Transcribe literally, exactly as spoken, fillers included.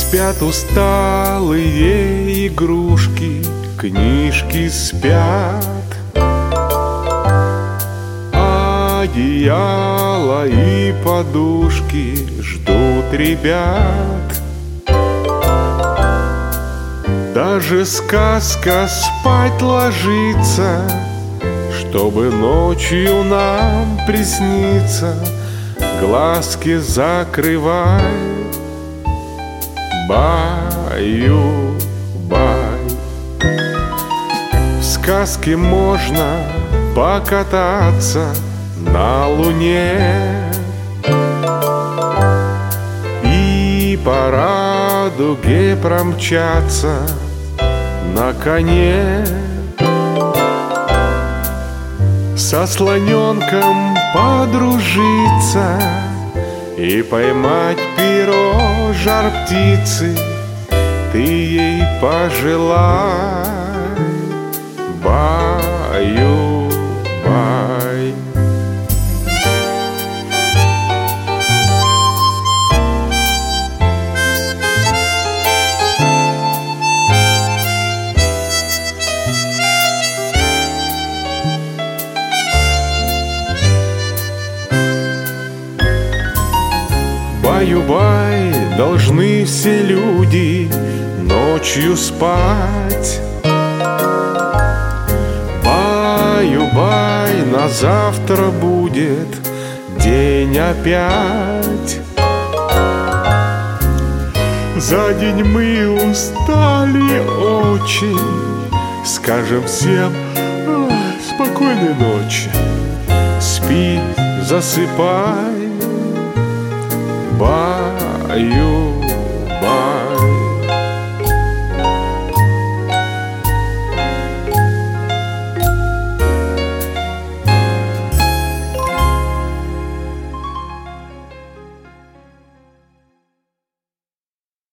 Спят усталые игрушки, книжки спят, одеяло и подушки ждут ребят. Даже сказка спать ложится, чтобы ночью нам присниться. Глазки закрывай, баю-бай. В сказке можно покататься на луне и по радуге промчаться на коне. Со слоненком подружиться и поймать перо жар птицы ты ей пожелай, баю-бай. Баю-бай, должны все люди ночью спать. Баю-бай, на завтра будет день опять. За день мы устали очень, скажем всем спокойной ночи. Спи, засыпай,